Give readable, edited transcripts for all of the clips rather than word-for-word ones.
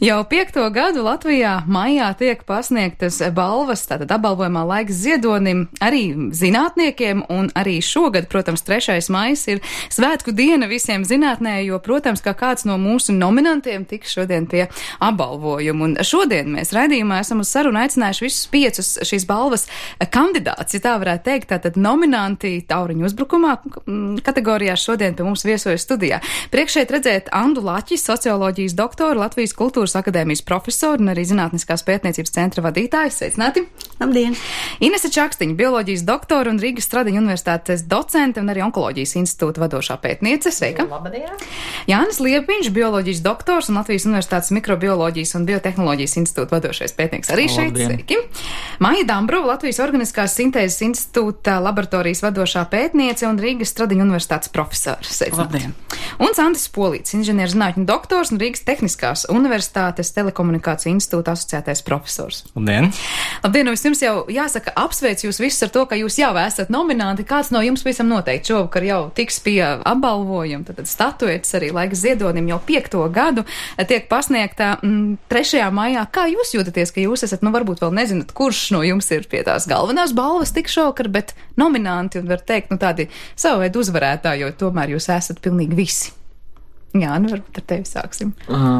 Jau 5. gadu Latvijā maijā tiek pasniegtas balvas, tātad apbalvojumā laiks ziedonim arī zinātniekiem, un arī šogad, protams, 3. maijs ir svētku diena visiem zinātnē, jo, protams, kā kāds no mūsu nominantiem tiks šodien pie apbalvojuma. Un šodien mēs raidījumā esam uz sarunu aicinājuši visus 5 šīs balvas kandidātus, ja tā varētu teikt, tātad nominanti tauriņu uzbrukumā kategorijā šodien pie mums viesojas studijā. Priekš šeit redzēt Andu Laķi, socioloģijas doktoru, Latvijas kultūras akadēmijas profesoru un arī zinātniskās pētniecības centra vadītāju. Sveicināti! Labdien! Inese Čakstiņa, bioloģijas doktora un Rīgas Stradiņu universitātes docente un arī onkoloģijas institūta vadošā pētniece. Sveika! Labdien! Jānis Liepiņš, bioloģijas doktors un Latvijas universitātes mikrobioloģijas un biotehnoloģijas institūta vadošais pētnieks arī šeit. Sveiki! Maija Dambrova, Latvijas organiskās sintēzes institūta laboratorijas vadošā pētniece un Rīgas Stradiņu universitātes profesora. Sveicināti! Labdien! Un Sandis Polīts, inženierzinātņu doktors un Rīgas Tehniskās universitātes telekomunikāciju institūta asociētais profesors. Labdien! Labdien! Nu vispirms jau jāsaka apsveic jūs visus ar to, ka jūs jau esat nominanti. Kāds no jums visam noteikti šovakar jau tiks pie apbalvojuma, tad statuetes arī laiks ziedonim jau 5. gadu tiek pasniegtā 3. maijā. Kā jūs jūtaties, ka jūs esat, varbūt vēl nezināt, kurš no jums ir pie tās galvenās balvas tik šovakar, bet nominanti un var teikt, tādi savu veidu uzvarētāji, jo tomēr jūs esat pilnīgi visi. Jā, varbūt ar tevi sāksim.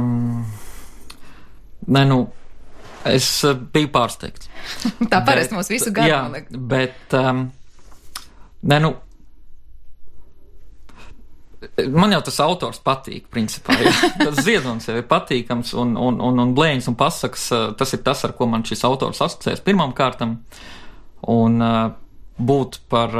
Es biju pārsteigts. Tā parasti mūs visu gadu. Jā, bet, man jau tas autors patīk, principā, jā. Tas ziedons jau ir patīkams un blēņas un pasakas, tas ir tas, ar ko man šis autors asociēs pirmām kārtam, un būt par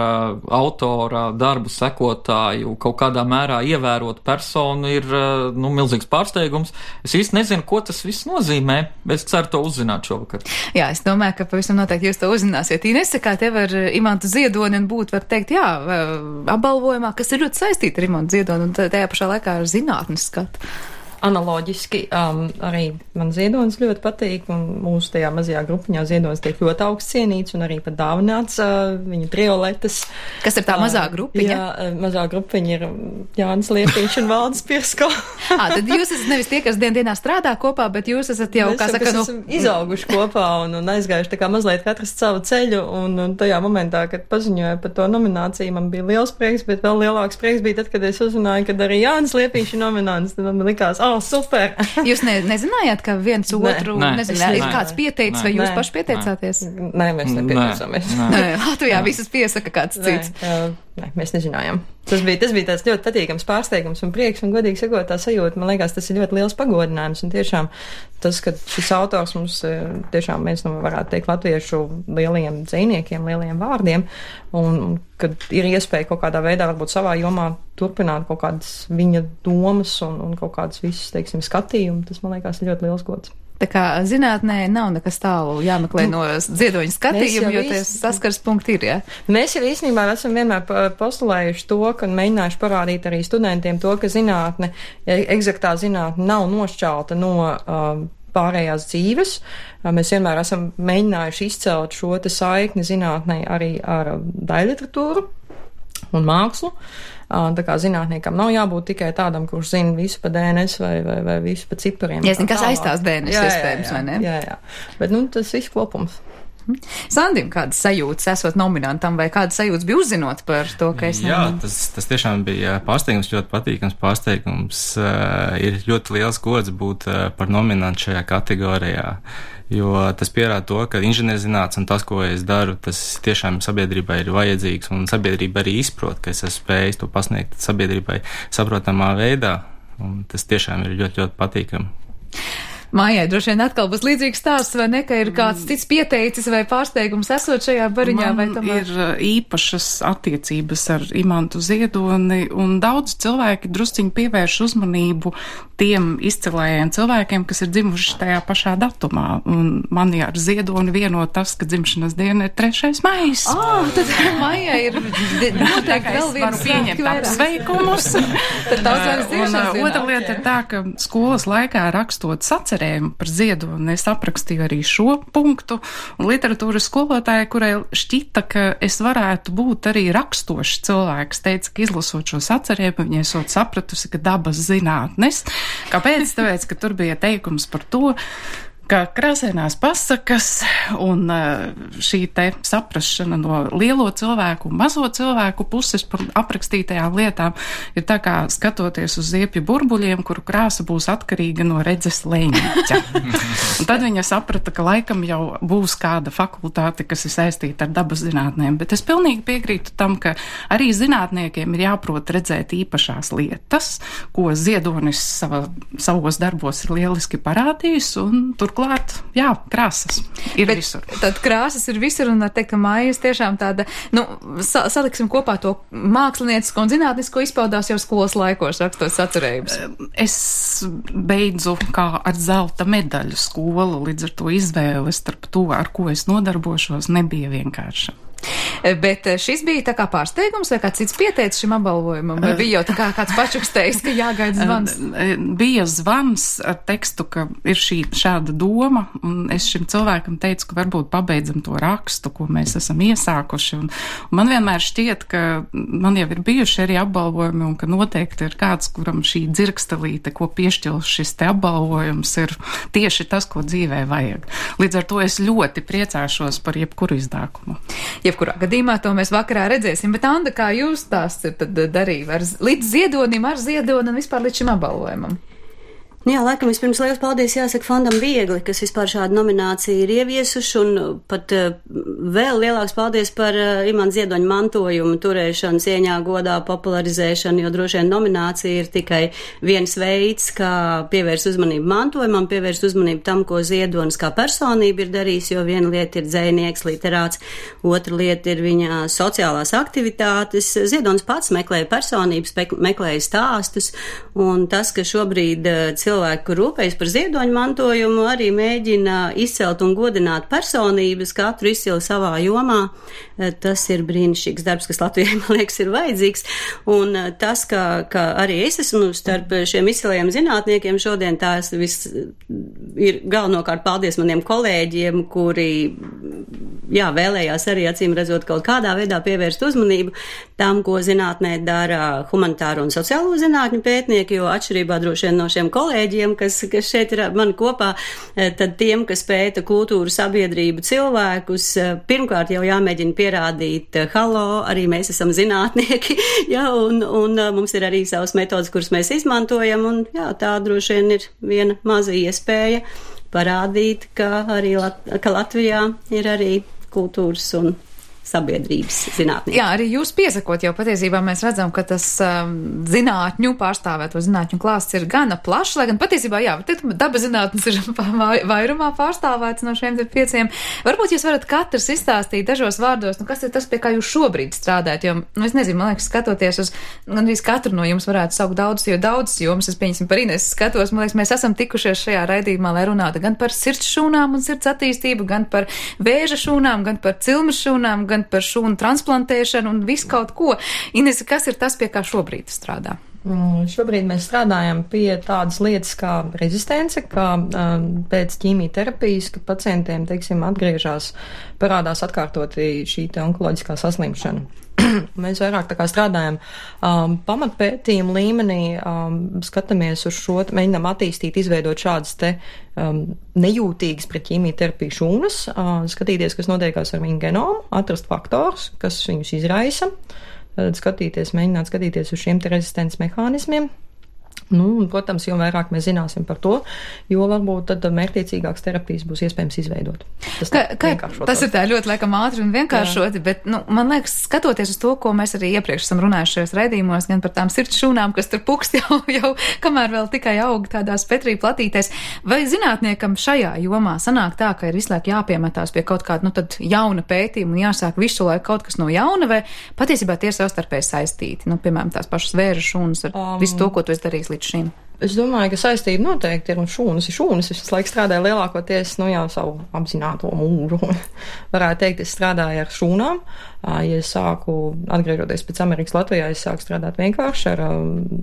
autora darbu sekotāju, kaut kādā mērā ievērot personu ir, milzīgs pārsteigums. Es īsti nezinu, ko tas viss nozīmē, bet es ceru to uzzināt šovakar. Jā, es domāju, ka pavisam noteikti jūs to uzzināsiet. Inese, kā tev ar Imantu Ziedoni un būt, var teikt, jā, apbalvojumā, kas ir ļoti saistīti ar Imantu Ziedoni un tajā pašā laikā ar zinātnes skatu. Analoģiski arī man ziedonis ļoti patīk, un mūsu tajā mazajā grupiņā ziedonis tiek ļoti augsts cienīts un arī pat dāvināts viņa trioletes. Kas ir tā mazā grupiņa? Jā, mazā grupiņa ir Jānis Liepiņš un Valdis Pirsko. Tad jūs esat nevis tie, kas dienā strādā kopā, bet jūs esat jau, kā saka, esam izauguši kopā un aizgājuši tā kā mazliet katrs savu ceļu, un tajā momentā, kad paziņoja par to nomināciju, man bija liels prieks, bet vēl lielāks prieks bija tad, kad es uzzināju, kad arī Jānis Liepiņš ir nominants, tad man likās, super! Jūs nezinājāt, ka viens otru, ir kāds pieteicis, vai jūs paši pieteicāties? Nē, mēs nepieteicāmies. Latvijā visas piesaka kāds cits. Nē, mēs nezinājām. Tas bija tāds ļoti patīkams pārsteigums un prieks, un godīgi sakot, tā sajūta, man liekas, tas ir ļoti liels pagodinājums, un tiešām tas, ka šis autors mums tiešām viens no, varētu teikt, latviešu lielajiem dzīniekiem, lielajiem vārdiem, un kad ir iespēja kaut kādā veidā, varbūt savā jomā turpināt kaut kādas viņa domas un kaut kādas visas, teiksim, skatījumi, tas, man liekas, ir ļoti liels gods. Tā kā zinātnē nav nekas tālu jāmeklē no ziedoņa skatījuma, jo tie saskars punkti ir, jā? Mēs jau īstenībā esam vienmēr postulējuši to, ka mēģinājuši parādīt arī studentiem to, ka zinātne, eksaktā zinātne nav nošķelta no pārējās dzīves. Mēs vienmēr esam mēģinājuši izcelt šo te saikni zinātnei arī ar daļliteratūru un mākslu. Tā kā zinātniekam nav jābūt tikai tādam, kurš zina visu pa DNS vai visu pa cipariem. Jā, kas aizstās DNS iespējams, vai ne? Jā. Bet, tas viss kopums. Sandim, kādas sajūtas esot nominantam, vai kādas sajūtas bija uzzinot par to, ka es nominantu? Jā, tas tiešām bija pārsteigums, ļoti patīkams pārsteigums. Ir ļoti liels gods būt par nominantu šajā kategorijā, jo tas pierāda to, ka inženierzinātnes un tas, ko es daru, tas tiešām sabiedrībai ir vajadzīgs, un sabiedrība arī izprot, ka es esmu spējis to pasniegt sabiedrībai saprotamā veidā, un tas tiešām ir ļoti, ļoti patīkami. Mājai droši vien atkal būs līdzīgs stāsts, vai ne, ka ir kāds cits pieteicis vai pārsteigums esot šajā bariņā, vai tomēr? Man ir īpašas attiecības ar Imantu Ziedoni, un daudz cilvēki drusciņi pievērš uzmanību tiem izcilējiem cilvēkiem, kas ir dzimuši tajā pašā datumā, un mani ar Ziedoni vieno tas, ka dzimšanas diena ir 3. maijs. Tad Mājai ir noteikti vēl viens pieņemt apsveikumus. Tad daudz dzimšanas dienā. Otra lieta ir tā, ka skolas laikā rakstot sacer sacerējumu par ziedoni. Es aprakstīju arī šo punktu, un literatūras skolotāja, kurai šķita, ka es varētu būt arī rakstošs cilvēks, teica, ka izlasot šo sacerējumu, viņa esot sapratusi, ka dabas zinātnes. Kāpēc? Tāpēc, ka tur bija teikums par to, ka krāsainās pasakas un šī te saprašana no lielo cilvēku un mazo cilvēku puses par aprakstītajām lietām ir tā kā skatoties uz ziepju burbuļiem, kuru krāsa būs atkarīga no redzes leņķa. Un tad viņa saprata, ka laikam jau būs kāda fakultāte, kas ir saistīta ar dabas zinātnēm, bet es pilnīgi piekrītu tam, ka arī zinātniekiem ir jāprot redzēt īpašās lietas, ko Ziedonis savos darbos ir lieliski parādījis, un turklāt, jā, krāsas ir bet visur. Tad krāsas ir visur, un var teikt, ka Maijas tiešām tāda, saliksim kopā to māksliniecisko un zinātnisko izpaudās jau skolas laikos, rakstot sacerējumus. Es beidzu kā ar zelta medaļu skolu, līdz ar to izvēle starp to, ar ko es nodarbošos, nebija vienkārša. Bet šis bija tā kā pārsteigums, vai kāds cits pieteicis šim apbalvojumam? Vai bija jau tā kā kāds pačukstējis, ka jāgaida zvans? Bija zvans ar tekstu, ka ir šāda doma, un es šim cilvēkam teicu, ka varbūt pabeidzam to rakstu, ko mēs esam iesākuši. Un man vienmēr šķiet, ka man jau ir bijuši arī apbalvojumi, un ka noteikti ir kāds, kuram šī dzirkstelīte, ko piešķils šis te apbalvojums, ir tieši tas, ko dzīvē vajag. Līdz ar to es ļoti priecāšos par jebkuru izdākumu. Jebkurā gadījumā to mēs vakarā redzēsim, bet Anda, kā jūs tās tad darīja līdz Ziedonim, ar Ziedoni un vispār līdz šim apbalvojumam? Jā, laikam vispirms liels paldies jāsaka Fondam Viegli, kas vispār šādu nomināciju ir ieviesuši, un pat vēl lielāks paldies par Imanta Ziedoņa mantojumu turēšanu, cieņā, godā, popularizēšanu, jo droši vien nominācija ir tikai viens veids, kā pievērst uzmanību mantojumam, pievērst uzmanību tam, ko Ziedonis kā personība ir darījis, jo viena lieta ir dzejnieks, literāts, otra lieta ir viņa sociālās aktivitātes. Ziedonis pats meklēja personības, meklēja stāstus, un tas, ka šobrīd cilvēki, kur rūpējas par Ziedoņa mantojumu, arī mēģina izcelt un godināt personības, katru izcili savā jomā. Tas ir brīnišķīgs darbs, kas Latvijai, man liekas, ir vajadzīgs. Un tas, ka arī es esmu starp šiem izcilajiem zinātniekiem šodien, tās viss ir galvenokārt paldies maniem kolēģiem, kuri, jā, vēlējās arī acīm redzot kaut kādā veidā pievērst uzmanību tam, ko zinātnē dara humanitāro un sociālo zinātņu pētnieki, jo atšķirībā droši vien no šiem kolēģiem, kas šeit ir mani kopā, tad tiem, kas pēta kultūru, sabiedrību, cilvēkus, pirmkārt jau jāmēģina pierādīt, halo, arī mēs esam zinātnieki, jā, un mums ir arī savas metodas, kuras mēs izmantojam, un jā, tā droši vien ir viena maza iespēja parādīt, ka arī ka Latvijā ir arī kultūras un sabiedrības zinātnieki. Jā, arī jūs piesakot, jau patiesībā mēs redzam, ka tas zinātņu pārstāvēto zinātņu klāsts ir gana plašs, lai gan patiesībā, jā, dabas zinātnes ir vairumā pārstāvēts no šiem 5. Varbūt jūs varat katrs izstāstīt dažos vārdos, kas ir tas, pie kā jūs šobrīd strādājat, jo, es nezinu, man liekas, skatoties uz, gandrīz katru no jums varētu saukt daudzas jomas, es pieņemsim par Ines skatos, man liekas, mēs esam tikušies šajā raidījumā, lai runātu gan par sirds šūnām un sirds attīstību, gan par vēža šūnām, gan par cilmes šūnām, gan par šūnu transplantēšanu un visu kaut ko. Ines, kas ir tas, pie kā šobrīd strādā? Šobrīd mēs strādājam pie tādas lietas kā rezistence, kā pēc ķīmijterapijas, ka pacientiem, teiksim, parādās atkārtoti šī onkoloģiskā saslimšana. Mēs vairāk tā kā strādājam pamatpētījumu līmenī, skatāmies uz šo, mēģinām attīstīt, izveidot šādas te nejūtīgas pret ķīmijterapiju šūnas, skatīties, kas notiekās ar viņu genomu, atrast faktors, kas viņus izraisa, mēģināt skatīties uz šiem te rezistences mehānismiem. Un, protams, jo vairāk mēs zināsim par to, jo varbūt tad mērķtiecīgākas terapijas būs iespējams izveidot. Tas ir tā ļoti laikam ātri un vienkāršoti, bet, man liekas, skatoties uz to, ko mēs arī iepriekš esam runājuši šajos raidījumos, gan par tām sirds šūnām, kas tur pukst jau kamēr vēl tikai aug tādās Petrī platītēs, vai zinātniekam šajā jomā sanāk tā, ka ir visu laiku jāpiemetās pie kaut kāda, tad jauna pētījuma un jāsāk visu laiku kaut kas no jauna, vai patiesībā tie ir savstarpēji saistīti, piemēram, tās pašas vēža šūnas ar visu to, ko tu esi darījis līdz šim? Es domāju, ka saistība noteikti ir, un šūnas ir šūnas. Es visu laiku strādāju lielākoties, jau savu apzināto mūžu. Varētu teikt, es strādāju ar šūnām. Ja es sāku, atgriežoties pēc Amerikas Latvijā, es sāku strādāt vienkārši ar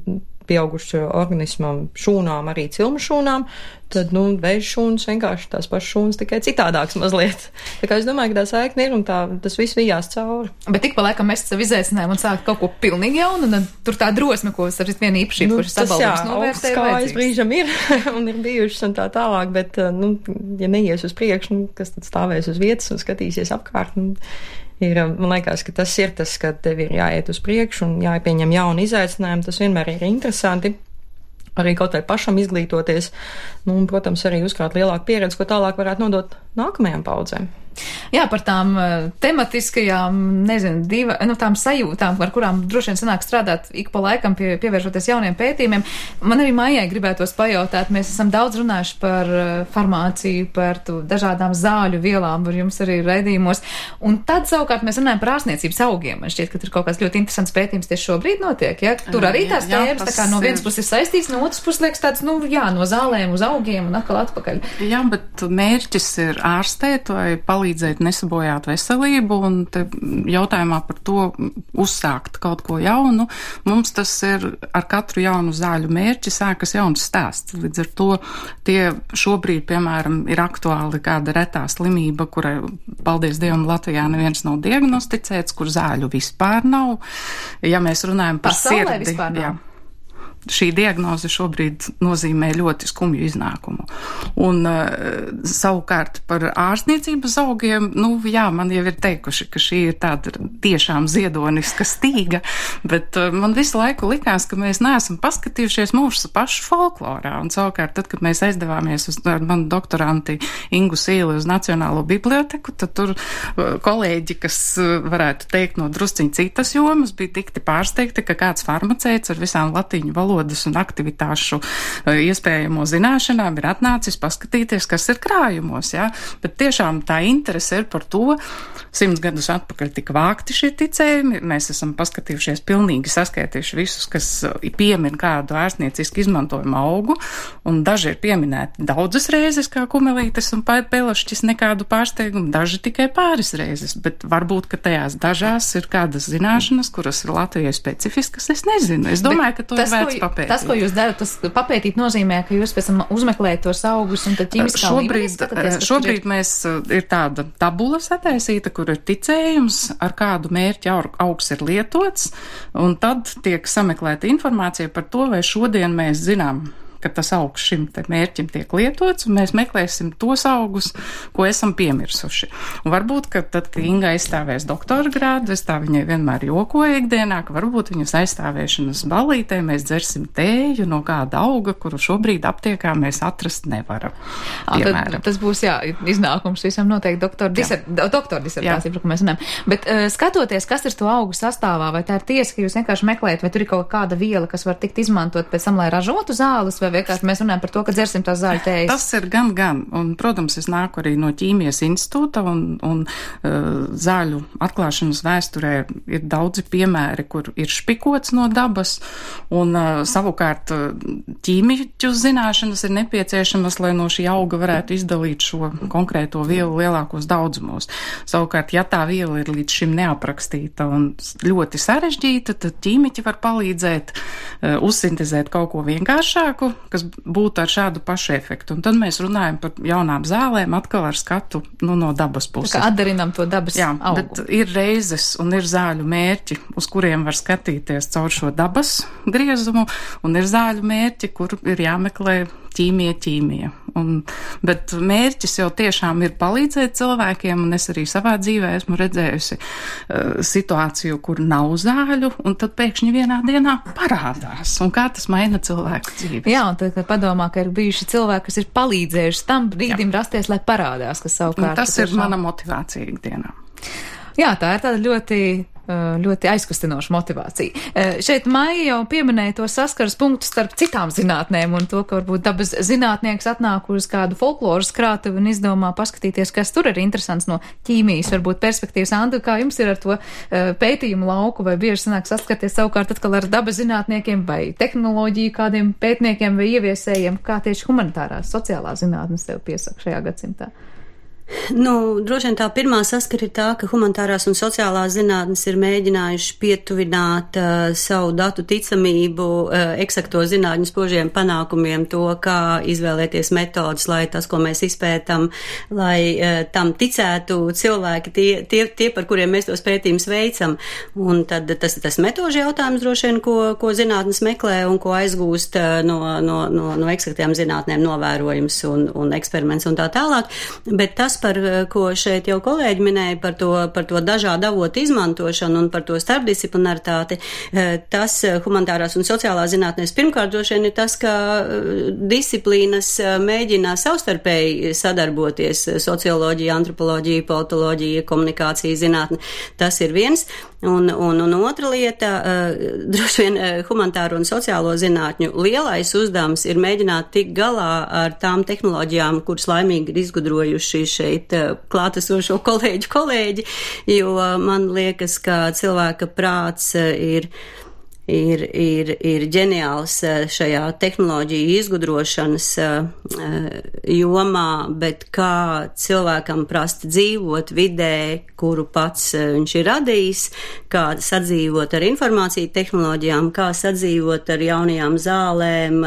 pieaugušu organismam šūnām, arī cilmu šūnām, tad, vēža šūnas vienkārši tās pašas šūnas tikai citādāks mazliet. Tā kā es domāju, ka tā saikne ir un tas viss vijās cauri. Bet tik pa laikam mēs sev izaicinājumu un sākt kaut ko pilnīgi jaunu, un tur tā drosme, ko starp vienu īpašību, kurš sabalvums novērtē, ir vajadzīgs. Brīžam ir un ir bijušas un tā tālāk, bet, ja neies uz priekšu, kas tad stāvēs uz vietas un skatīsies apkārt, man liekas, ka tas ir tas, ka tev ir jāiet uz priekšu un jāpieņem jauni izaicinājumi, tas vienmēr ir interesanti. Arī kaut vai pašam izglītoties, un, protams, arī uzkrāt lielāku pieredzi, ko tālāk varētu nodot nākamajām paudzēm. Jā, par tām tematiskajām, tām sajūtām, ar kurām droši vien sanāk strādāt ik pa laikam pievēršoties jauniem pētījumiem. Man arī Maijai gribētos pajautāt, mēs esam daudz runājuši par farmāciju, par dažādām zāļu vielām, ar jums arī raidījumos. Un tad savukārt mēs runājam par ārstniecības augiem. Man šķiet, ka tur kaut kāds ļoti interesants pētījums tieši šobrīd notiek. Ja? Tur arī tās tēmas tā kā no vienas puses ir saistīts, no otras puses liekas tāds, no zālēm uz augiem un atkal atpakaļ. Jā, bet mērķis ir ārstēt vai palīdzēt nesabojāt veselību, un te jautājumā par to uzsākt kaut ko jaunu, mums tas ir ar katru jaunu zāļu mērķi sākas jauns stāsts. Līdz ar to tie šobrīd, piemēram, ir aktuāli kāda retā slimība, kurai, paldies Dievam, Latvijā neviens nav diagnosticēts, kur zāļu vispār nav. Ja mēs runājam par sirdi, šī diagnoze šobrīd nozīmē ļoti skumju iznākumu. Un savukārt par ārstniecības augiem, man jau ir teikuši, ka šī ir tāda tiešām ziedoniska stīga, bet man visu laiku likās, ka mēs neesam paskatījušies mūsu pašu folklorā. Un savukārt, tad, kad mēs aizdevāmies uz manu doktoranti Ingu Sīli uz Nacionālo biblioteku, tad tur kolēģi, kas varētu teikt no drusciņ citas jomas, bija tikti pārsteigti, ka kāds farmaceits ar visām latīņu valodas un aktivitāšu iespējamo zināšanām ir atnācis paskatīties, kas ir krājumos, jā. Bet tiešām tā interese ir par to. 100 gadus atpakaļ tika vākti šie ticējumi. Mēs esam paskatījušies pilnīgi saskaitījuši visus, kas piemin kādu ārstnieciski izmantojumu augu, un daži ir pieminēti daudzas reizes, kā kumelītes un pelašķis, nekādu pārsteigumu, daži tikai pāris reizes, bet varbūt, ka tajās dažās ir kādas zināšanas, kuras ir Latvijai specifiskas, es nezinu. Es domāju, ka to ir vērts papētīt. Tas, ko jūs darat, tas papētīt nozīmē, ka jūs pēc tam uzmeklējat tos augus un tad ķimiskā līmenī skatāties. Šobrīd mēs ir tāda tabula sataisīta, kur ir ticējums, ar kādu mērķi augs ir lietots, un tad tiek sameklēta informācija par to, vai šodien mēs zinām, ka tas augs šim te mērķim tiek lietots, un mēs meklēsim tos augus, ko esam piemirsuši. Un varbūt, ka tad, kad Inga aizstāvēs doktora grādu, es tā viņai vienmēr jokoju ikdienā, ka varbūt viņas aizstāvēšanas ballītē mēs dzersim tēju no kāda auga, kuru šobrīd aptiekā mēs atrast nevaram. Tad tas būs, iznākums visam noteikti doktora disertācija, par ko mēs runājam. Bet skatoties, kas ir to augu sastāvā, vai tā ir tiesa, ka jūs vienkārši meklējat, vai tur ir kaut kāda viela, kas var tikt izmantot pēc tam, lai ražotu zāles, vai vienkārši mēs runājam par to, ka dzersim tās zāļu tējas? Tas ir gan. Un, protams, es nāku arī no ķīmijas institūta un zāļu atklāšanas vēsturē ir daudzi piemēri, kur ir špikots no dabas, un savukārt ķīmiķu zināšanas ir nepieciešamas, lai no šī auga varētu izdalīt šo konkrēto vielu lielākos daudzumos. Savukārt, ja tā viela ir līdz šim neaprakstīta un ļoti sarežģīta, tad ķīmiķi var palīdzēt uzsintezēt kaut ko vienkāršāku, kas būtu ar šādu pašu efektu. Un tad mēs runājam par jaunām zālēm atkal ar skatu no dabas puses. Tā kā atdarinām to dabas augu. Bet ir reizes un ir zāļu mērķi, uz kuriem var skatīties caur šo dabas griezumu, un ir zāļu mērķi, kur ir jāmeklē ķīmija. Bet mērķis jau tiešām ir palīdzēt cilvēkiem, un es arī savā dzīvē esmu redzējusi situāciju, kur nav zāļu, un tad pēkšņi vienā dienā parādās, un kā tas maina cilvēku dzīves. Jā, un tad padomā, ka ir bijuši cilvēki, kas ir palīdzējuši tam brīdim rasties, lai parādās, kas savukārt. Un tas ir mana motivācija ikdienā. Jā, tā ir tāda ļoti aizkustinoša motivācija. Šeit Maija jau pieminēja to saskaras punktu starp citām zinātnēm un to, ka varbūt dabas zinātnieks atnāk uz kādu folkloras krātuvi un izdomā paskatīties, kas tur ir interesants no ķīmijas, varbūt perspektīvas. Andu, kā jums ir ar to pētījumu lauku, vai bieži sanāk saskarties savukārt atkal ar dabas zinātniekiem vai tehnoloģiju kādiem pētniekiem vai ieviesējiem, kā tieši humanitārās, sociālās zinātnes sev piesaka šajā gadsimtā? Droši vien tā pirmā saskara ir tā, ka humanitārās un sociālās zinātnes ir mēģinājuši pietuvināt savu datu ticamību eksakto zinātņu spožiem panākumiem, to, kā izvēlēties metodas, lai tas, ko mēs izpētam, lai tam ticētu cilvēki, tie, par kuriem mēs tos pētījumus veicam. Un tad tas metožu jautājums droši vien, ko zinātnes meklē un ko aizgūst no eksaktiem zinātnēm novērojums un eksperiments un tā tālāk. Bet tas, par ko šeit jau kolēģi minēja, par to dažādu avotu izmantošanu un par to starpdisciplinaritāti, tas humanitārās un sociālās zinātnēs pirmkārt droši vien ir tas, ka disciplīnas mēģina savstarpēji sadarboties, socioloģija, antropoloģija, politoloģija, komunikācija zinātne. Tas ir viens. Un otra lieta, droši vien humanitāro un sociālo zinātņu lielais uzdevums ir mēģināt tikt galā ar tām tehnoloģijām, kuras laimīgi ir izgudrojuši šeit klātesošo kolēģi, jo man liekas, ka cilvēka prāts ir ģeniāls šajā tehnoloģiju izgudrošanas jomā, bet kā cilvēkam prast dzīvot vidē, kuru pats viņš ir radījis, kā sadzīvot ar informāciju tehnoloģijām, kā sadzīvot ar jaunajām zālēm,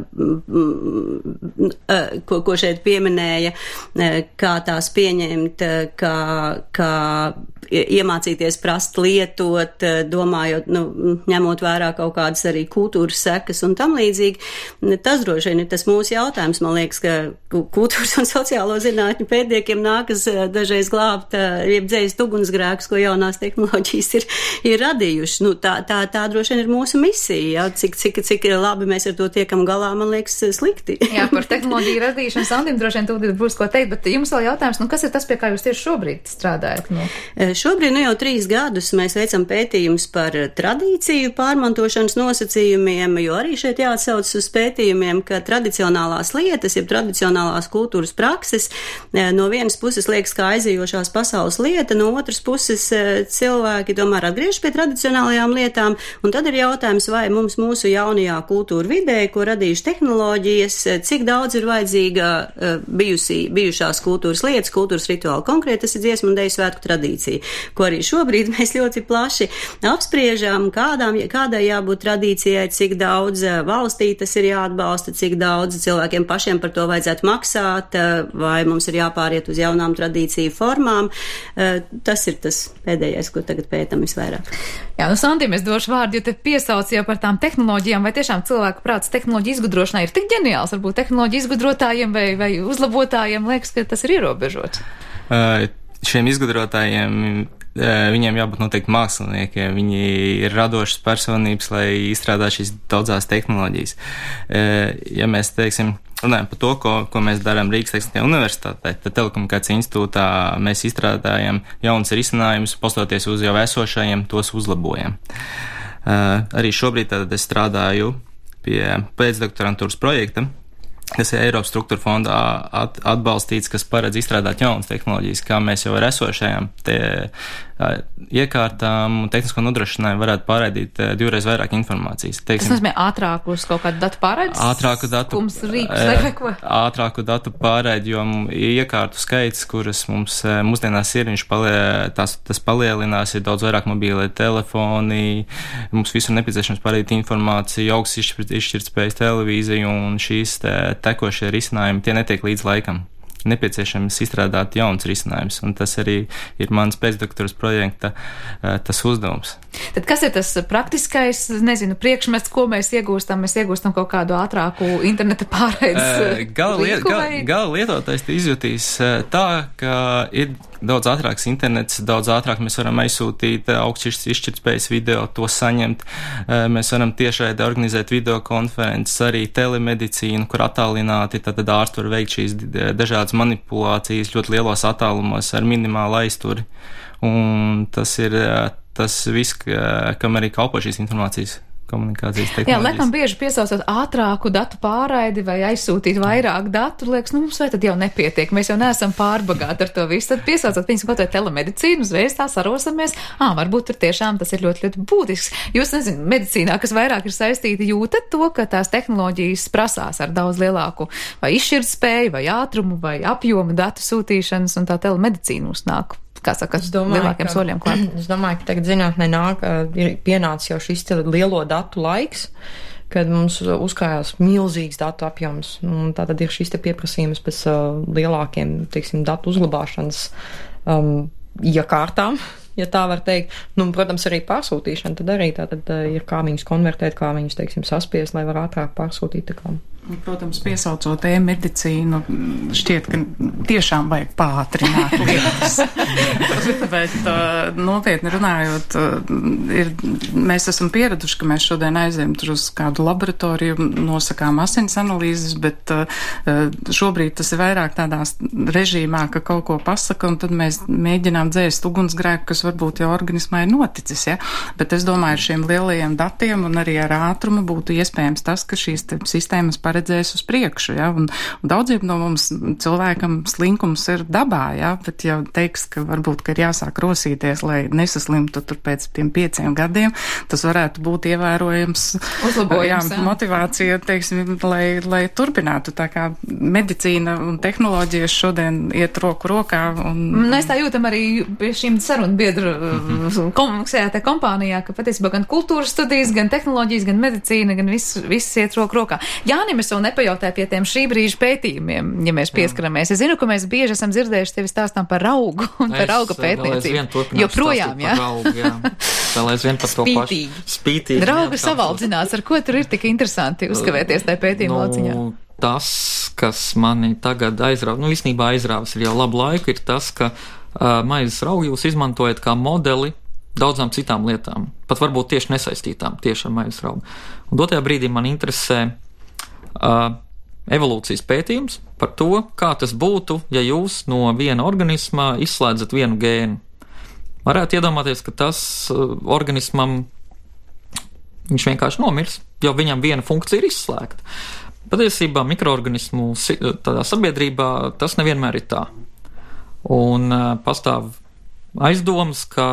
ko šeit pieminēja, kā tās pieņemt, kā iemācīties prast lietot, domājot, ņemot vērā kaut kādas arī kultūras sekas un tam līdzīgi. Tas droši vien ir tas mūsu jautājums. Man liekas, ka kultūras un sociālo zinātņu pētniekiem nākas dažreiz glābt, jeb dzēst ugunsgrēkus, ko jaunās tehnoloģijas ir radījuši. Tā droši vien ir mūsu misija. Cik labi mēs ar to tiekam galā, man liekas, slikti. Jā, par tehnoloģiju radīšanu Sandim droši vien tūlīt būs ko teikt, bet jums vēl jautājums, kas ir tas, pie kā jūs tieši šobrīd strādājat? Šobrīd jau 3 gadus mēs veicam pētījumus par tradīciju pārmantošanas nosacījumiem, jo arī šeit jāatsaucas uz pētījumiem, ka tradicionālās lietas, jeb tradicionālās kultūras prakses, no vienas puses liekas kā aizejošās pasaules lieta, no otras puses cilvēki tomēr atgriež pie tradicionālajām lietām, un tad ir jautājums, vai mums mūsu jaunajā kultūra vidē, ko radījuši tehnoloģijas, cik daudz ir vajadzīga bijušās kultūras lietas, kultūras rituāli. Konkrēti tas ir dziesmu un deju svētku tradīcija, ko arī šobrīd mēs ļoti plaši apspriežam, kādai jābūt tradīcijai, cik daudz valstī tas ir jāatbalsta, cik daudz cilvēkiem pašiem par to vajadzētu maksāt, vai mums ir jāpāriet uz jaunām tradīciju formām. Tas ir tas pēdējais, ko tagad pētam visvairāk. Jā, Sandim, es došu vārdu, jo te piesauc jau par tām tehnoloģijām, vai tiešām cilvēku prāts tehnoloģiju izgudrošanai ir tik ģeniāls, varbūt tehnoloģiju izgudrotājiem vai uzlabotājiem liekas, ka tas ir ierobežots. Šiem izgudrotājiem viņiem jābūt noteikti māksliniekiem, viņi ir radošas personības, lai izstrādātu šīs daudzās tehnoloģijas. Ja mēs, teiksim, runājam par to, ko mēs darām Rīgas Tehniskajā universitātē, tad Telekomunikāciju institūtā mēs izstrādājam jaunas risinājumus, balstoties uz jau esošajiem, tos uzlabojam. Arī šobrīd tad es strādāju pie pēcdoktorantūras projekta, kas ir Eiropas struktūra fondā atbalstīts, kas paredz izstrādāt jaunas tehnoloģijas, kā mēs jau ar esošajām iekārtām un tehnisko nodrošinājumu varētu pārraidīt 2 reizes vairāk informācijas. Tas nozīmē ātrākus kaut kādu datu pārraides? Ātrāku datu pārraidi, jo iekārtu skaits, kuras mums mūsdienās ir, tas palielinās, ir daudz vairāk mobīlie telefoni, mums visur nepieciešams pārraidīt informāciju, augsts izšķirtspējas televīzija un šīs tekošie risinājumi, tie netiek līdz laikam. Nepieciešams izstrādāt jauns risinājums, un tas arī ir mans pēcdoktoras projekta tas uzdevums. Tad kas ir tas praktiskais, priekšmets, ko mēs iegūstam? Mēs iegūstam kaut kādu ātrāku interneta pārraides Gala lietotājs izjutīs tā, ka ir daudz ātrāks internets, daudz ātrāk mēs varam aizsūtīt augsts izšķirtspējas video, to saņemt. Mēs varam tiešraidē organizēt videokonferences, arī telemedicīnu, kur attālināti, tad ārsti var veikt šīs dažādas manipulācijas ļoti lielos attālumos ar minimālu aizturi. Un tas ir tas viss, kam arī kalpo šīs informācijas, komunikācijas tehnoloģijas. Jā, laikam bieži piesaucot ātrāku datu pārraidi vai aizsūtīt vairāk datu, liekas, mums vai tad jau nepietiek, mēs jau neesam pārbagāti ar to visu. Tad piesaucot, piemēram, kaut vai telemedicīnu, uzreiz tā sarosamies, varbūt tur tiešām tas ir ļoti, ļoti būtisks. Jūs, nezinu, medicīnā, kas vairāk ir saistīti, jūtat to, ka tās tehnoloģijas prasās ar daudz lielāku vai izšķirtspēju, vai ātrumu, vai apjomu datu sūtīšanas, un tā telemedicīna uznāk. Kā saka, lielākiem soļiem klāt. Es domāju, ka tagad zinātnē ir pienācis jau šis lielo datu laiks, kad mums uzkrājās milzīgs datu apjoms. Un tātad ir šis te pieprasījums pēc lielākiem, teiksim, datu uzglabāšanas iekārtām, ja tā var teikt. Nu, protams, arī pārsūtīšana, tad arī tātad ir kā viņus konvertēt, kā viņus, teiksim, saspiest, lai var ātrāk pārsūtīt. Tā kā. Protams, piesaucot e-medicīnu, šķiet, ka tiešām vajag pātrināt lietas. Bet nopietni runājot, mēs esam pieraduši, ka mēs šodien aizējam tur uz kādu laboratoriju, nosakām asins analīzes, bet šobrīd tas ir vairāk tādā režīmā, ka kaut ko pasaka, un tad mēs mēģinām dzēst ugunsgrēku, kas varbūt jau organismā ir noticis, ja? Bet es domāju, ar šiem lielajiem datiem un arī ar ātrumu būtu iespējams tas, ka šīs sistēmas paredzēs uz priekšu, ja, un daudziem no mums cilvēkam slinkums ir dabā, ja, bet jau teiks, ka varbūt, ka ir jāsāk rosīties, lai nesaslimtu tur pēc tiem 5 gadiem, tas varētu būt ievērojams uzlabojums, motivācija, teiksim, lai turpinātu, tā kā medicīna un tehnoloģijas šodien iet roku rokā. Mēs tā jūtam arī pie šīm sarunbiedru komunikācijā kompānijā, ka patiesībā gan kultūras studijas, gan tehnoloģijas, gan medicīna, gan viss iet roku rokā. Jānim, es vēl nepajautāju pie tiem šī brīža pētījumiem, ja mēs pieskaramies. Es zinu, ka mēs bieži esam dzirdējuši tevi stāstām par augu un par auga pētniecību. Joprojām, jā. Vēl aizvien par to pašu. Spītīgi. Draugi savaldzināts, ar ko tur ir tik interesanti uzkavēties tajā pētījuma lauciņā? Tas, kas mani tagad aizrāva, īstenībā aizrāvas ir jau labu laiku, ir tas, ka maizes raugu jūs izmantojat kā modeli daudzām citām lietām, pat varbūt tieši nesaistītām tieši ar maizes raugu. Un dotajā brīdī man interesē evolūcijas pētījums par to, kā tas būtu, ja jūs no viena organisma izslēdzat vienu gēnu. Varētu iedomāties, ka tas organismam viņš vienkārši nomirs, jo viņam viena funkcija ir izslēgta. Patiesībā mikroorganismu tādā sabiedrībā tas nevienmēr ir tā. Un pastāv aizdomas, ka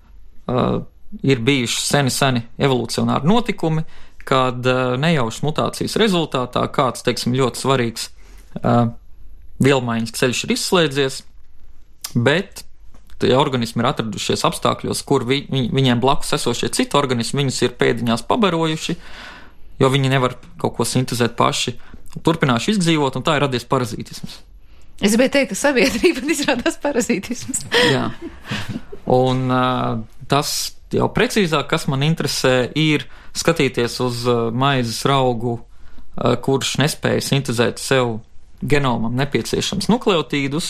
ir bijuši seni evolucionāri notikumi, kad nejaušas mutācijas rezultātā kāds, teiksim, ļoti svarīgs vielmaiņas ceļš ir izslēdzies, bet tie organismi ir atradušies apstākļos, kur viņiem blakus esošie citi organismi viņus ir pēdiņās pabarojuši, jo viņi nevar kaut ko sintezēt paši, turpinājuši izdzīvot, un tā ir radies parazītisms. Es gribēju teikt, ka sabiedrība izrādās parazītisms. Jā. Un tas jau precīzāk, kas man interesē, ir skatīties uz maizes raugu, kurš nespēja sintezēt sev genomam nepieciešams nukleotīdus,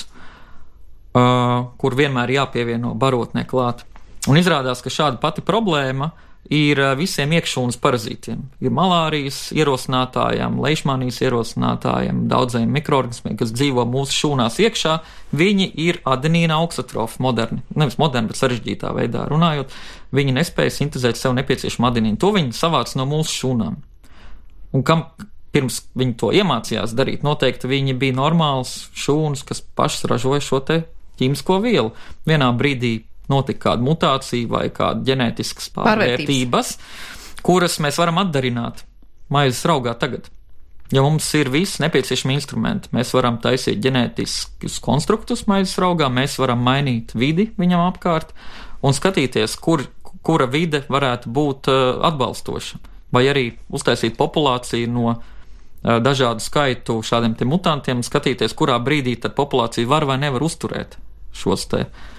kur vienmēr jāpievieno barotnē klāt. Un izrādās, ka šāda pati problēma ir visiem iekšūnas parazītiem. Ir malārijas ierosinātājiem, leišmanijas ierosinātājiem, daudziem mikroorganismiem, kas dzīvo mūsu šūnās iekšā. Viņi ir adenīna augstatrofi moderni, nevis moderni, bet sarežģītā veidā runājot. Viņi nespēja sintezēt sev nepieciešamu adenīnu. To viņi savāc no mūsu šūnām. Un kam pirms viņi to iemācījās darīt, noteikti viņi bija normāls šūnas, kas pašas ražoja šo te ķīmisko vielu. Vienā brīdī notika kāda mutācija vai kāda ģenētiskas pārvērtības, kuras mēs varam atdarināt maizes raugā tagad. Ja mums ir visi nepieciešami instrumenti, mēs varam taisīt ģenētiskus konstruktus maizes raugā, mēs varam mainīt vidi viņam apkārt un skatīties, kura vide varētu būt atbalstoša. Vai arī uztaisīt populāciju no dažādu skaitu šādiem te mutantiem, skatīties, kurā brīdī tad populācija var vai nevar uzturēt šos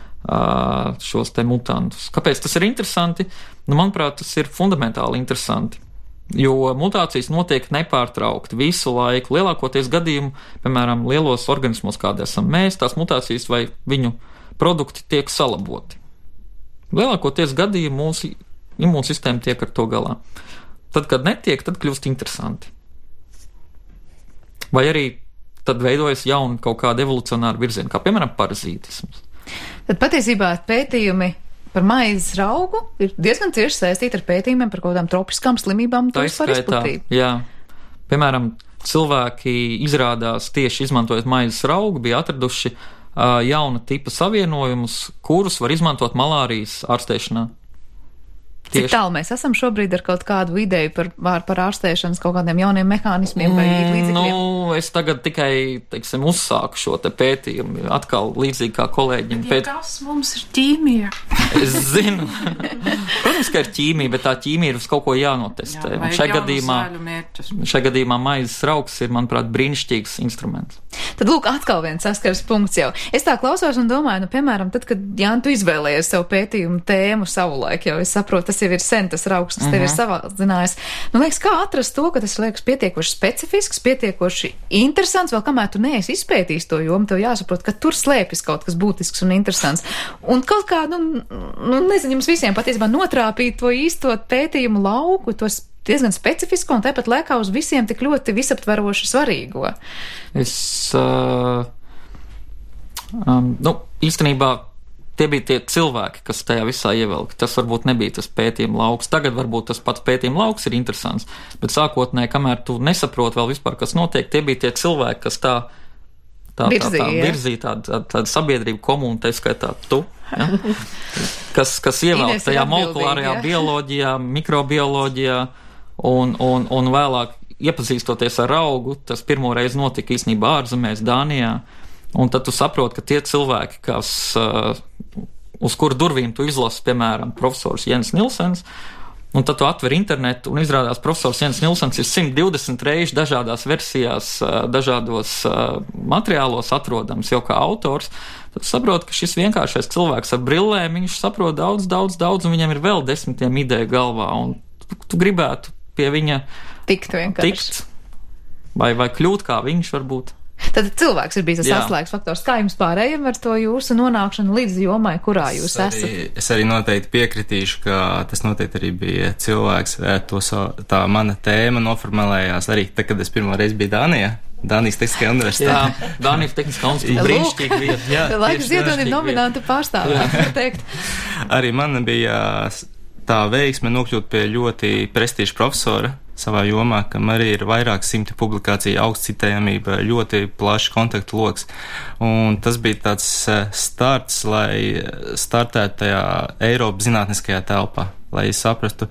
te mutantus. Kāpēc tas ir interesanti? Manuprāt, tas ir fundamentāli interesanti, jo mutācijas notiek nepārtraukti visu laiku. Lielākoties gadījumu, piemēram, lielos organismos, kādi esam mēs, tās mutācijas vai viņu produkti tiek salaboti. Lielākoties gadījumu mūsu imūnsistēma tiek ar to galā. Tad, kad netiek, tad kļūst interesanti. Vai arī tad veidojas jauni kaut kādi evolucionāri virzieni, kā piemēram parazītisms. Tad patiesībā pētījumi par maizes raugu ir diezgan cieši saistīta ar pētījumiem par kaut kādām tropiskām slimībām, to vispār izplatību. Jā. Piemēram, cilvēki izrādās tieši izmantojot maizes raugu, bija atraduši jauna tipa savienojumus, kurus var izmantot malārijas ārstēšanā. Cik tālu mēs esam šobrīd ar kaut kādu ideju par ārstēšanas kaut kādiem jauniem mehānismiem vai līdzekļiem? Es tagad tikai, uzsāku šo te pētījumu. Atkal līdzīgi kā kolēģim. Kas mums ir ķīmija? Es zinu. Protams, ka ir ķīmija, bet tā ķīmija ir uz kaut ko jānotestē. Šajā gadījumā maizes raugs ir, manuprāt, brīnišķīgs instruments. Tad lūk, atkal viens saskars punkts jau. Es tā klausos un domāju, piemēram, tad, kad Jāni, tu izvēlējies savu pētījumu tēmu savulaik, jo es saprotu, tas jau ir sen tas raugs, kas tev ir savaldzinājis. Liekas, kā atrast to, ka tas liekas pietiekoši specifisks, pietiekoši interesants, vēl kamēr tu neesi izpētījis to jomu, tev jāsaprot, ka tur slēpjas kaut kas būtisks un interesants. Un kaut kā, nezinu, jums visiem patiesībā notrāpīt to īsto pētījumu lauku, tos diezgan specifisko un tāpat laikā uz visiem tik ļoti visaptveroši svarīgo. Īstenībā tie bija tie cilvēki, kas tajā visā ievelka. Tas varbūt nebija tas pētījuma lauks. Tagad varbūt tas pats pētījuma lauks ir interesants, bet sākotnēji, kamēr tu nesaproti vēl vispār, kas notiek, tie bija tie cilvēki, kas tā virzīja tādu sabiedrību komunu, tā skaitā tu, ja? kas ievelk tajā molekulārajā bioloģijā, mikrobioloģijā un vēlāk iepazīstoties ar raugu, tas pirmo reizi notika īstenībā ārzemēs, Dānijā. Un tad tu saproti, ka tie cilvēki, kas, uz kuru durvīm tu izlasi, piemēram, profesors Jens Nilsens, un tad tu atver internetu un izrādās profesors Jens Nilsens ir 120 reižu dažādās versijās, dažādos materiālos atrodams jau kā autors, tad tu saproti, ka šis vienkāršais cilvēks ar brillēm, viņš saprot daudz, un viņam ir vēl 10 ideju galvā, un tu gribētu pie viņa tikt vai kļūt kā viņš varbūt. Tad cilvēks ir bijis tas atslēgas faktors. Kā jums pārējiem ar to jūsu nonākšanu līdz jomai, kurā jūs esat? Es arī noteikti piekritīšu, ka tas noteikti arī bija cilvēks. Tā mana tēma noformulējās arī tad, kad es pirmo reizi biju Dānijā. Dānijas Tehniskajā universitātē. Jā, Dānijas Tehniskā universitāte. Brīnišķīgi vieta. Laiks Ziedonim nominantu pārstāvēt, teikt. Arī man bija tā veiksme nokļūt pie ļoti prestiža profesora savā jomā, kam arī ir vairāk simti publikāciju, augsts citējamība, ļoti plašs kontaktu loks. Un tas bija tāds starts, lai startētu tajā Eiropas zinātniskajā telpā, lai saprastu,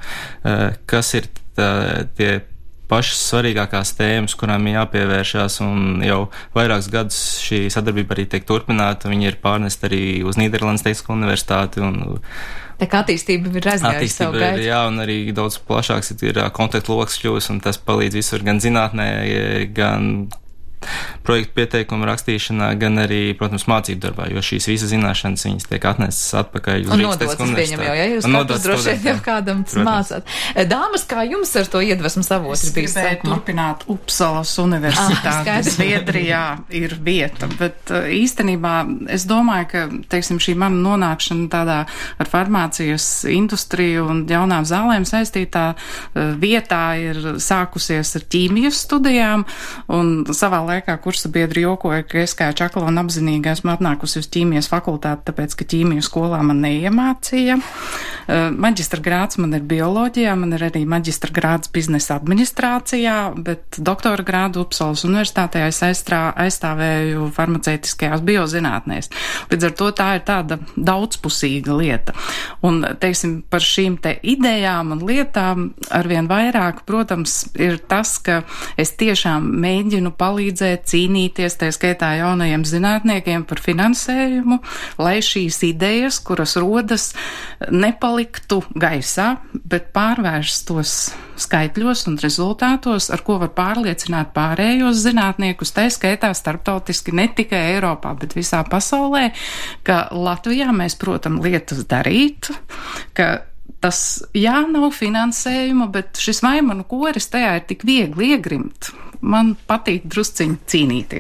kas ir tie pašas svarīgākās tēmas, kurām ir jāpievēršās, un jau vairākus gadus šī sadarbība arī tiek turpināta. Viņi ir pārnest arī uz Nīderlandes Tehnisko universitāti un tā kā attīstība ir aizgājusi savu gaitu. Jā, un arī daudz plašāks ir kontaktu loks kļūs, un tas palīdz visur gan zinātnē, gan projektu pieteikumu rakstīšanā, gan arī, protams, mācību darbā, jo šīs visas zināšanas viņas tiek atnestas atpakaļ uz Rīgas Tehnisko universitāti. Ja jūs katrs droši vien jau kādam mācāt. Dāmas, kā jums ar to iedvesmas avotu bija? Es gribēju turpināt Upsalas universitāti. Zviedrijā ir vieta, bet īstenībā es domāju, ka, teiksim, šī mana nonākšana tādā ar farmācijas industriju un jaunām zālēm saistītā vietā ir sākusies ar ķīmijas studijām, un savā laikā kursa biedri jokoja, ka es kā čakla un apzinīgi esmu atnākusi uz ķīmijas fakultāti, tāpēc, ka ķīmiju skolā man neiemācīja. Maģistra grāds man ir bioloģijā, man ir arī maģistra grāds biznesa administrācijā, bet doktora grādu Upsalas universitātē es aizstāvēju farmaceitiskajās biozinātnēs. Līdz ar to tā ir tāda daudzpusīga lieta. Un, teiksim, par šīm te idejām un lietām arvien vairāk, protams, ir tas, ka es tiešām mēģinu palīdzēt cīnīties, tā skaitā jaunajiem zinātniekiem par finansējumu, lai šīs idejas, kuras rodas, nepaliktu gaisā, bet pārvērstos skaitļos un rezultātos, ar ko var pārliecināt pārējos zinātniekus, tā skaitā starptautiski ne tikai Eiropā, bet visā pasaulē, ka Latvijā mēs, protams, lietas darīt, ka tas, jā, nav finansējuma, bet šis vaimanu koris tajā ir tik viegli iegrimt. Man patīk drusciņi cīnīties.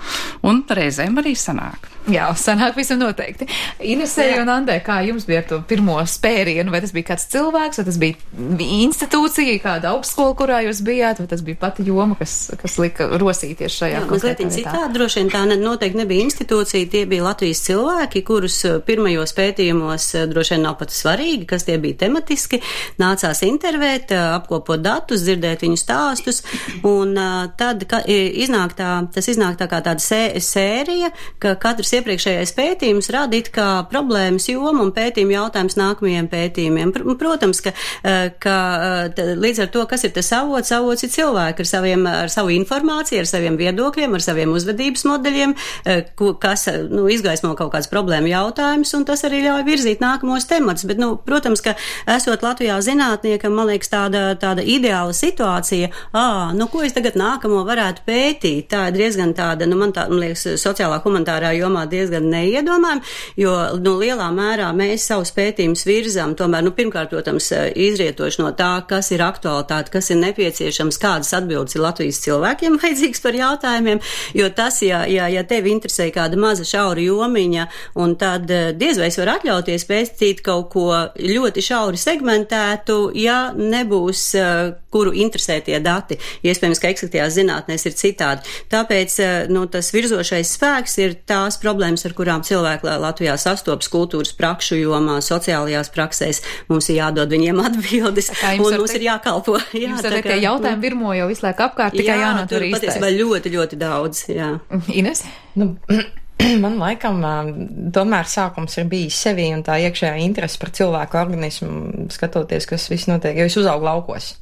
Un reizēm arī sanāk. Jā, sanāk visam noteikti. Inesē un Andē, kā jums bija ar to pirmo spērienu? Vai tas bija kāds cilvēks, vai tas bija institūcija, kāda augstskola, kurā jūs bijāt, vai tas bija pati joma, kas lika rosīties šajā konkrētā vietā? Citādi, droši vien tā noteikti nebija institūcija, tie bija Latvijas cilvēki, kurus pirmajos pētījumos droši vien nav pat svarīgi, kas tie bija tematiski, nācās intervēt, apkopot datus, dzirdēt viņu stāstus, un tad iznāk tā kā tāda sērija, ka katrs iepriekšējais pētījums rada it kā problēmas jomu un pētījumu jautājums nākamajiem pētījumiem. Protams, ka līdz ar to, kas ir tas avots ir cilvēki ar savu informāciju, ar saviem viedokļiem, ar saviem uzvedības modeļiem, kas, izgaismo kaut kāds problēmu jautājums, un tas arī ļauj virzīt nākamos temats. Bet, protams, ka esot Latvijā zinātniekam, man liekas, tāda ideāla situācija, ko es tagad nākamo varētu pētīt. Tā ir diezgan tāda, man liekas, sociālā humanitārā jomā diezgan neiedomājami, jo, lielā mērā mēs savus pētījumus virzam, tomēr, pirmkārt, protams, izrietoši no tā, kas ir aktualitāte, kas ir nepieciešams, kādas atbildes ir Latvijas cilvēkiem vajadzīgs par jautājumiem, jo tas, ja tevi interesē kāda maza šaura jomiņa, un tad diez vai es varu atļauties pētīt kaut ko ļoti šauri segmentētu, ja nebūs, kuru interesē tie dati. Iespējams, ka eksaktījās zinātnēs ir citādi. Tāpēc, tas virzošais spēks ir tās problēmas, ar kurām cilvēki Latvijā sastopas kultūras prakšu jomā, sociālajās praksēs. Mums ir jādod viņiem atbildes, un mums ir jākalpo. Jums ar tie jautājumi virmo jau visu laiku apkārt, tikai jānotur īstais. Patiesībā ļoti, ļoti daudz, jā. Ines? Man laikam tomēr sākums ir bijis sevī un tā iekšējā interese par cilvēku organismu, skatoties, kas viss notiek, jo es uzaugu laukos.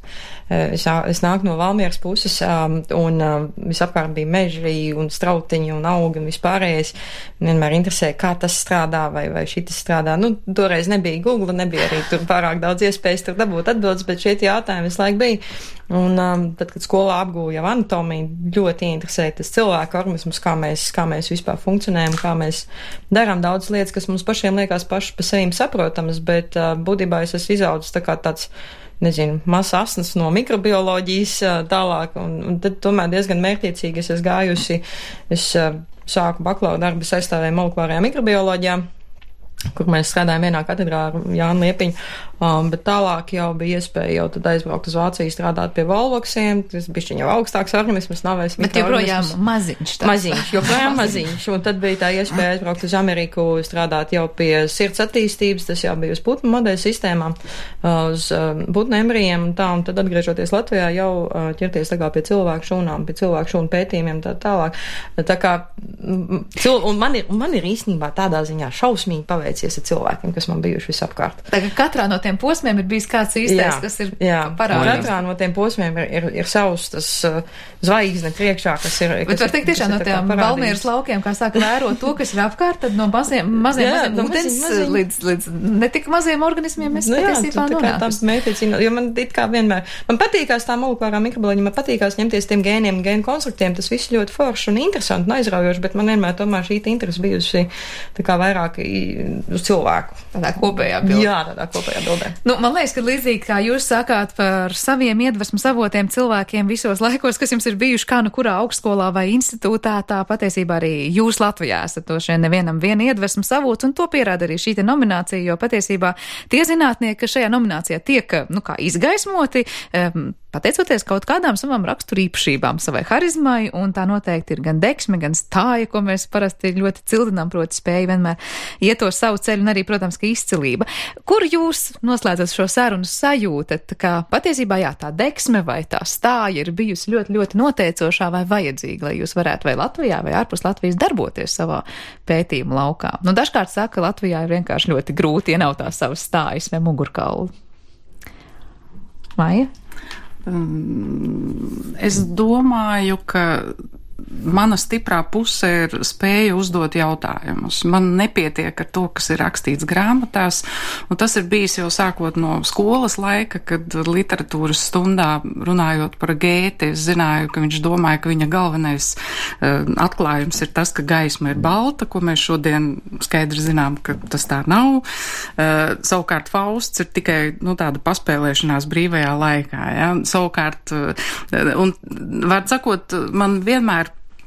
Es nāku no Valmieras puses, un visapkārt bija meži un strautiņi un augi un vispārējais. Vienmēr interesēja, kā tas strādā vai šitas strādā. Toreiz nebija Google, nebija arī tur pārāk daudz iespējas tur dabūt atbildes, bet šie jautājumi visu laiku bija. Un tad, kad skolā apgūju jau anatomiju, ļoti interesēja tas cilvēku organisms, kā mēs vispār funkcionējam, kā mēs darām daudz lietas, kas mums pašiem liekas paši pa sevīm saprotamas, bet būtībā es esmu izaudzis tā kā tāds, mazs asins no mikrobioloģijas tālāk, un tad tomēr diezgan mērķiecīgi es esmu gājusi, es sāku bakalaura darbu, es aizstāvēju molekulārajā mikrobioloģijā, kur mēs strādājam vienā katedrā ar Jānu Liepiņu, bet tālāk jau bija iespēja jau tad aizbraukt uz Vāciju strādāt pie volvoksiem, tas bišķiņ jau augstāks organisms, nav vairs mikroorganisms. Bet joprojām maziņš. Maziņš, joprojām maziņš, un tad bija tā iespēja aizbraukt uz Ameriku, strādāt jau pie sirds attīstības, tas jau bija uz putnu modeļu sistēmām, uz putnu embrijiem un tā, un tad atgriežoties Latvijā jau ķerties tā kā pie cilvēku šūnām, pie cilvēku šūnu pētījumiem tā tālāk. Tā kā, un man ir īstenībā tādā ziņā šausmīgi paveicies ar cilvēkiem, kas man bijuši visapkārt. Tagad katrā no tiem posmiem ir bijis kāds īstais, kas ir parādījums. Katrā no tiem posmiem ir savs tas zvaigzne priekšā, kas ir. Bet var teikt tiešām no tiem Valmieras laukiem, kā sāka vērot to, kas ir apkārt, tad no maziem ūdens līdz netik maziem organismiem mēs patiesībā nonākam. Jo man it kā vienmēr, man patīkās tā molekulārā mikrobioloģija, man patīkās ņemties tiem gēniem, gēnu konstruktiem, tas viss ļoti forši un interesanti un aizraujoši, bet man vienmēr tomēr šī interese bijusi tā kā vairāk uz cilvēku. Tādā kopējā bildē. Jā, tādā kopējā bildē. Man liekas, ka līdzīgi kā jūs sakāt par saviem iedvesmas avotiem cilvēkiem visos laikos, kas jums ir bijuši kā kurā augstskolā vai institūtā, tā patiesībā arī jūs Latvijā esat to šeit nevienam viena iedvesmas avots, un to pierāda arī šī te nominācija, jo patiesībā tie zinātnieki, kas šajā nominācijā tiek, kā izgaismoti, pateicoties kaut kādām savām raksturīpašībām, savai harizmai, un tā noteikti ir gan deksme, gan stāja, ko mēs parasti ļoti cildinām, proti spēju vienmēr iet to savu ceļu, un arī, protams, ka izcilība. Kur jūs noslēdzat šo sarunu sajūtat, ka patiesībā, tā deksme vai tā stāja ir bijusi ļoti, ļoti noteicošā vai vajadzīga, lai jūs varētu vai Latvijā vai ārpus Latvijas darboties savā pētījuma laukā? Dažkārt saka, ka Latvijā ir vienkārši ļoti grūti, ja nav tās savas stājas vai mugurkauli. Maija? Es domāju, ka mana stiprā puse ir spēja uzdot jautājumus. Man nepietiek ar to, kas ir rakstīts grāmatās, un tas ir bijis jau sākot no skolas laika, kad literatūras stundā runājot par Gēti, es zināju, ka viņš domāja, ka viņa galvenais atklājums ir tas, ka gaisma ir balta, ko mēs šodien skaidri zinām, ka tas tā nav. Savukārt Fausts ir tikai, tāda paspēlēšanās brīvajā laikā, ja? Savukārt, un var sakot, man vienmēr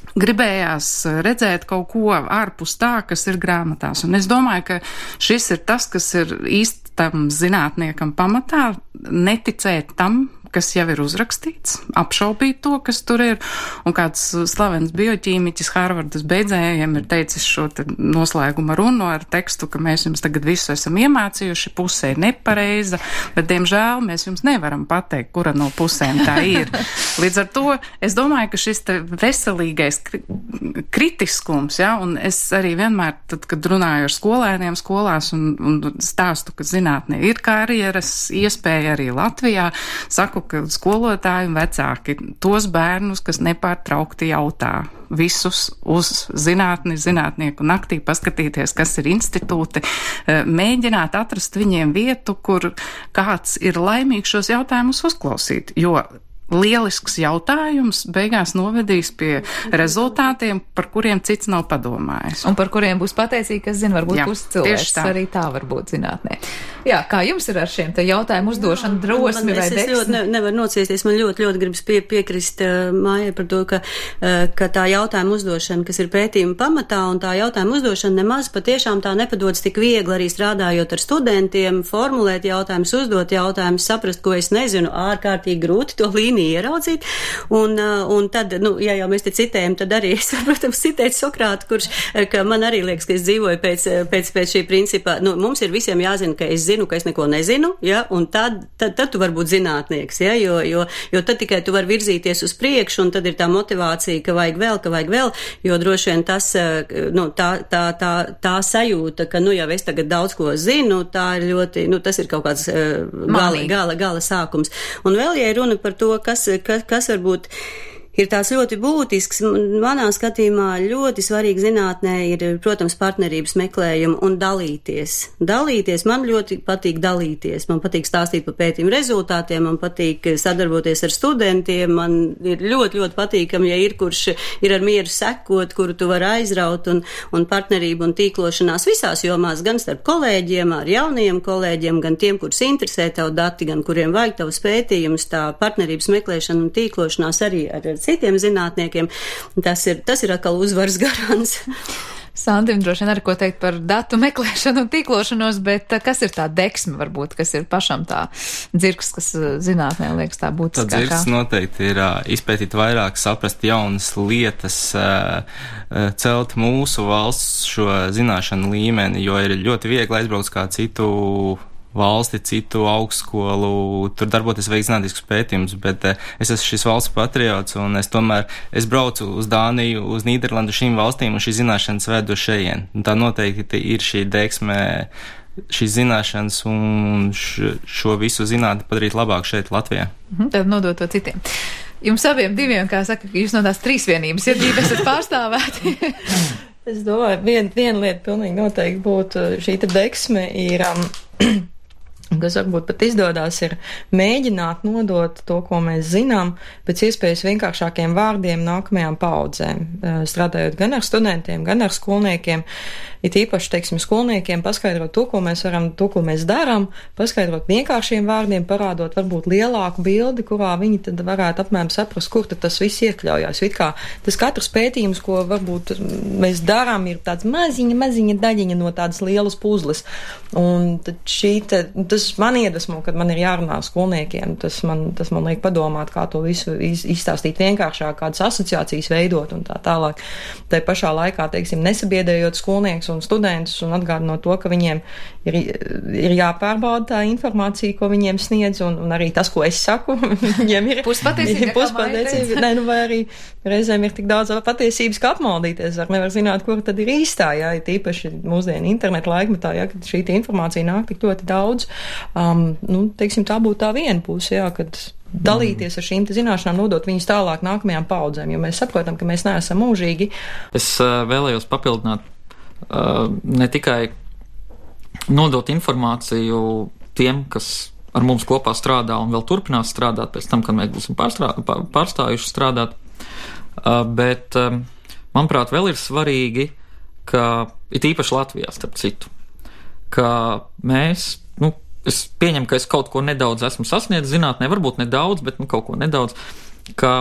gribējās redzēt kaut ko ārpus tā, kas ir grāmatās. Un es domāju, ka šis ir tas, kas ir īsti tam zinātniekam pamatā, neticēt tam, kas jau ir uzrakstīts, apšaubīt to, kas tur ir. Un kāds slavens bioķīmiķis Harvardas beidzējiem ir teicis šo noslēguma runu ar tekstu, ka mēs jums tagad visu esam iemācījuši, pusē ir nepareiza, bet, diemžēl, mēs jums nevaram pateikt, kura no pusēm tā ir. Līdz ar to es domāju, ka šis te veselīgais kritiskums, ja, un es arī vienmēr, tad, kad runāju ar skolēniem skolās un stāstu, ka zinātnē ir karjeras iespēja arī Latvijā, saku, ka skolotāji un vecāki tos bērnus, kas nepārtraukti jautā visus uz zinātnieku naktī paskatīties, kas ir institūti, mēģināt atrast viņiem vietu, kur kāds ir laimīgs šos jautājumus uzklausīt, jo lielisks jautājums beigās novedīs pie rezultātiem, par kuriem cits nav padomājis. Un par kuriem būs pateicīgi, kas zina, varbūt puscilvēks tā. Arī tā var būt zinātnē. Jā, kā jums ir ar šiem te jautājumu uzdošanu, drosmi vai deksmi? Es ļoti nevaru nociesties, man ļoti gribas piekrist Mājai par to, ka tā jautājuma uzdošana, kas ir pētījuma pamatā, un tā jautājuma uzdošana nemaz patiešām tā nepadodas tik viegli arī strādājot ar studentiem, formulēt jautājumus, uzdot jautājumus, saprast, ko es nezinu, ārkārtīgi grūti to līniju ieraudzīt, un tad, ja jau mēs te citējam, tad arī es, protams, citēt Sokrātu, kurš, ka man arī liekas, ka es dzīvoju pēc šī principa, mums ir visiem jāzina, ka es zinu, ka es neko nezinu, ja, un tad tu vari būt zinātnieks, ja, jo tad tikai tu vari virzīties uz priekšu, un tad ir tā motivācija, ka vajag vēl, jo droši vien tas, tā sajūta, ka, jau es tagad daudz ko zinu, tā ir ļoti, tas ir kaut kāds gala sākums. Un vēl, ja runa par to, kas varbūt ir tās ļoti būtisks, manā skatījumā ļoti svarīgi zinātnē ir, protams, partnerības meklējumi un dalīties. Man ļoti patīk dalīties, man patīk stāstīt par pētījumu rezultātiem, man patīk sadarboties ar studentiem, man ir ļoti patīkami, ja ir kurš ir ar mieru sekot, kuru tu vari aizraut, un partnerību un tīklošanās visās jomās, gan starp kolēģiem, ar jaunajiem kolēģiem, gan tiem, kurus interesē tavu dati, gan kuriem vajag tavus pētījumus, tā partnerības meklēšana un tīklošanās arī ar citiem zinātniekiem, tas ir atkal uzvaras garants. Sandim droši vien arī ko teikt par datu meklēšanu un tīklošanos, bet kas ir tā deksme varbūt, kas ir pašam tā dzirks, kas zinātnē liekas tā būtiskākā? Tā dzirks noteikti ir izpētīt vairāk, saprast jaunas lietas, celt mūsu valsts šo zināšanu līmeni, jo ir ļoti viegli aizbraukt kā citu valsti, citu augstskolu, tur darboties veikt zinātniskus pētījumus, bet es esmu šis valsts patriots, un es braucu uz Dāniju, uz Nīderlandu, šīm valstīm, un šī zināšanas vedu šeien. Un tā noteikti ir šī deksme, šīs zināšanas un šo visu zinātni padarīt labāk šeit, Latvijā. Tad nodot to citiem. Jums abiem diviem, kā saka, ka jūs no tās trīsvienības iedzība esat pārstāvēti. Es domāju, viena lieta pilnīgi noteikti būtu šī te deksme ir, kas varbūt pat izdodās, ir mēģināt nodot to, ko mēs zinām, pēc iespējas vienkāršākiem vārdiem nākamajām paudzēm, strādājot gan ar studentiem, gan ar skolniekiem, it īpaši, teiksim, skolniekiem paskaidrot to, ko mēs varam, to, ko mēs darām, paskaidrot vienkāršiem vārdiem, parādot varbūt lielāku bildi, kurā viņi tad varētu apmēram saprast, kur tad tas viss iekļaujās. It kā tas katrs pētījums, ko varbūt mēs darām, ir tāds maziņa daļiņa no tādas lielas puzles. Un tad tas man iedvesmo, kad man ir jārunā skolniekiem, tas man liek padomāt, kā to visu izstāstīt vienkāršāk, kādas asociācijas veidot un tā tālāk. Tai pašā laikā, teiksim, nesabiedējot skolnieks un studentus un atgādinot to, ka viņiem ir jāpārbauda tā informācija, ko viņiem sniedz, un arī tas, ko es saku, viņiem ir puspatiesība. Vai arī reizēm ir tik daudz patiesības, ka apmaldīties var, nevar zināt, kur tad ir īstā, jā, tīpaši mūsdienu internetu laikmetā, jā, kad šī informācija nāk tik ļoti daudz. Teiksim, tā būtu tā viena puse, jā, kad dalīties ar šīm zināšanām, nodot viņus tālāk nākamajām paudzēm, jo mēs saprotam, ka mēs neesam mūžīgi. Es vēlējos papildināt ne tikai nodot informāciju tiem, kas ar mums kopā strādā un vēl turpinās strādāt pēc tam, kad mēs būsim pārstājuši strādāt, bet, manuprāt, vēl ir svarīgi, ka it īpaši Latvijā, starp citu, ka mēs, es pieņemu, ka es kaut ko nedaudz esmu sasniedzis zinātnē, varbūt nedaudz, bet kaut ko nedaudz, ka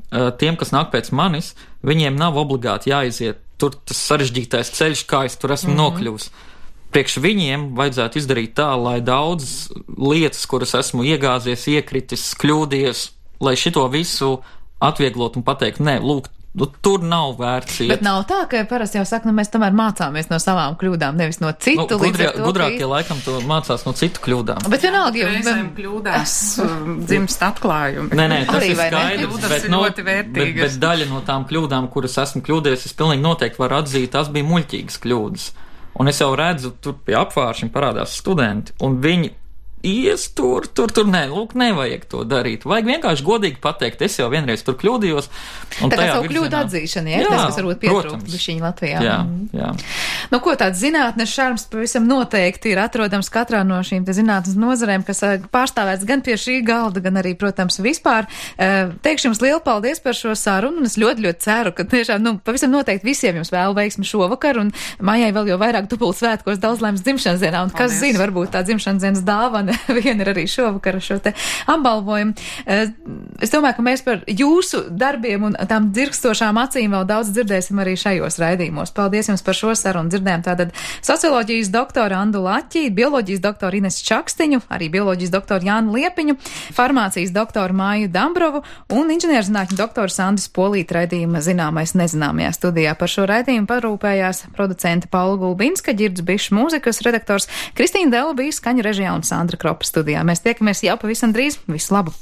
tiem, kas nāk pēc manis, viņiem nav obligāti jāiziet tur tas sarežģītais ceļš, kā es tur esmu nokļuvis. Priekš viņiem vajadzētu izdarīt tā, lai daudz lietas, kuras esmu iegāzies, iekritis, kļūdies, lai šito visu atvieglot un pateikt, nē, lūk, tur nav vērts iet. Bet nav tā, ka parasti jau saka, mēs tomēr mācāmies no savām kļūdām, nevis no citu. Gudrākie laikam to mācās no citu kļūdām. Bet vienalga, jo reizēm kļūdās dzimst atklājumi. Nē, tas ir skaidrs, bet daļa no tām kļūdām, kuras esmu kļūdies, es pilnīgi noteikti varu atzīt, tās bija muļķīgas kļūdas. Un es jau redzu, tur pie apvāršiem parādās studenti, un viņi ies tur, nē, lūk, nevajag to darīt. Vajag vienkārši godīgi pateikt, es jau vienreiz tur kļūdījos. Tā kā savu kļūdu atzīšana, ja? Tas, kas varbūt pietrūkt bišķiņi Latvijā. Jā. Nu, ko tāds zinātnes šarms pavisam noteikti ir atrodams katrā no šīm te zinātnes nozarēm, kas pārstāvēts gan pie šī galda, gan arī, protams, vispār. Teikšu jums lielu paldies par šo sarunu, un es ļoti, ļoti ceru, ka tiešām, pavisam noteikti visiem jums vēlu veiksmi šovakar, un Maijai vēl jau vairāk dubult svētkos daudz laimes dzimšanas dienā, un kas zina, varbūt tā dzimšanas dienas dāvana viena ir arī šovakar šo te apbalvojumu. Es domāju, ka mēs par jūsu darbiem un tām dzirkstošām acīm vēl daudz dzirdēsim arī šajos raidījumos. Paldies jums par šo sarunu. Dzirdējām tātad socioloģijas doktoru Andu Laķi, bioloģijas doktoru Ines Čakstiņu, arī bioloģijas doktoru Jānu Liepiņu, farmācijas doktoru Māju Dambrovu un inženierzinātņu doktoru Sandis Polīt raidījuma Zināmais nezināmajā studijā. Par šo raidījumu parūpējās producente Paula Gulbinska, Ģirds Bišs mūzikas redaktors, Kristīna Dela bija skaņu režijā un Sandra Kropa studijā. Mēs tiekamies jau pavisam drīz. Visu labu!